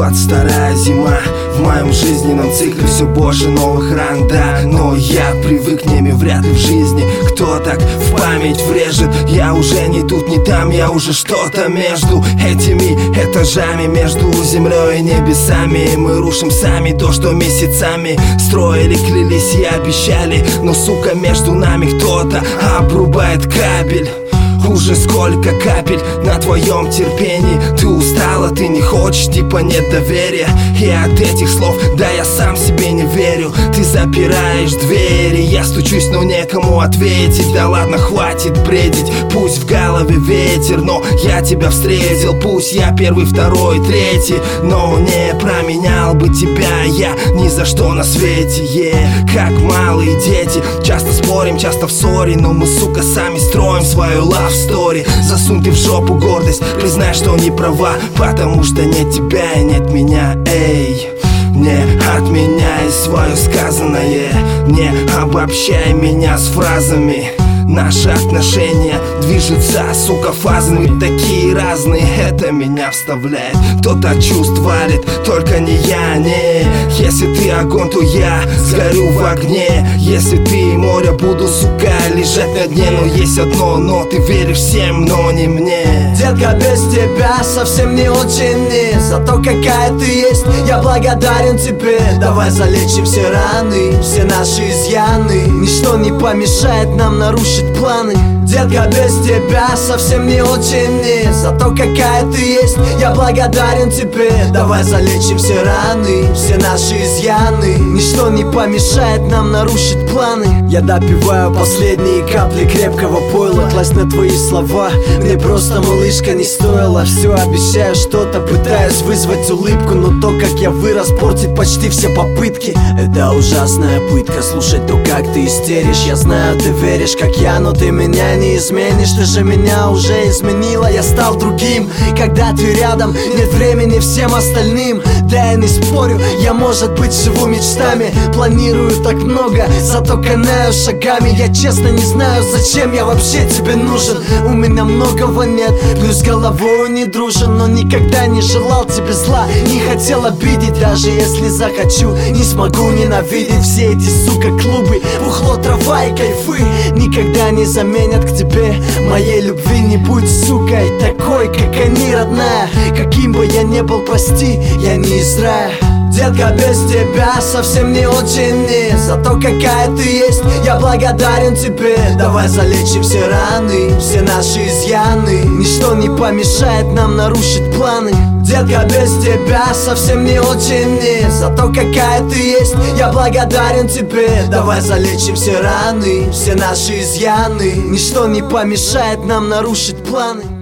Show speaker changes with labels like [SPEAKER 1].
[SPEAKER 1] 22-я зима в моем жизненном цикле, все больше новых ран, да. Но я привык к ним, и вряд ли в жизни кто так в память врежет. Я уже не тут, не там, я уже что-то между этими этажами, между землей и небесами. И мы рушим сами то, что месяцами строили, клялись и обещали. Но, сука, между нами кто-то обрубает кабель. Уже сколько капель на твоем терпении. Ты устала, ты не хочешь, типа нет доверия. И от этих слов, да, я сам себе не верю. Ты запираешь двери, я стучусь, но некому ответить. Да ладно, хватит бредить, пусть в голове ветер, но я тебя встретил. Пусть я первый, второй, третий, но не променял бы тебя я ни за что на свете. Как малые дети, часто спорим, часто в ссоре, но мы, сука, сами строим свою love story. Засунь ты в жопу гордость, признай, что не права, потому что нет тебя и нет меня. Эй, не отменяй свое сказанное, не обобщай меня с фразами. Наши отношения движутся, сука, фазами такие разные. Это меня вставляет, кто-то чувств валит, только не я, не. Если ты огонь, то я сгорю в огне. Если ты море, буду, сука, лежать на дне. Но есть одно но, ты веришь всем, но не мне.
[SPEAKER 2] Детка, без тебя совсем не очень не. Зато какая ты есть, я благодарен тебе. Давай залечим все раны, все наши изъяны. Ничто не помешает нам нарушить планы. Детка, без тебя совсем не очень не. Зато какая ты есть, я благодарен тебе. Давай залечим все раны, все наши изъяны. Ничто не помешает нам нарушить планы. Я допиваю последние капли крепкого пойла. Класть на твои слова мне просто, малышка, не стоило. Все обещаю что-то, пытаюсь вызвать улыбку, но то, как я вырос, портит почти все попытки. Это ужасная пытка, слушать то, как ты истеришь. Я знаю, ты веришь, как я, но ты меня не изменишь. Ты же меня уже изменила, я стал другим. Когда ты рядом, нет времени всем остальным. Да, я не спорю, я, может быть, живу мечтами. Планирую так много, зато канаю шагами. Я честно не знаю, зачем я вообще тебе нужен. У меня многого нет, плюс головой не дружен. Но никогда не желал тебе зла, не хотел обидеть. Даже если захочу, не смогу ненавидеть. Все эти, сука, клубы, бухло, трава и кайфы никогда не заменят к тебе моей любви. Не будь, сука, и такой, как они, родная. Каким бы я ни был, прости, я не из рая. Детка, без тебя совсем не очень не. Зато какая ты есть, я благодарен тебе. Давай залечим все раны, все наши изъяны. Ничто не помешает нам нарушить планы. Детка, без тебя совсем не очень не. Зато какая ты есть, я благодарен тебе. Давай залечим все раны, все наши изъяны. Ничто не помешает нам нарушить планы.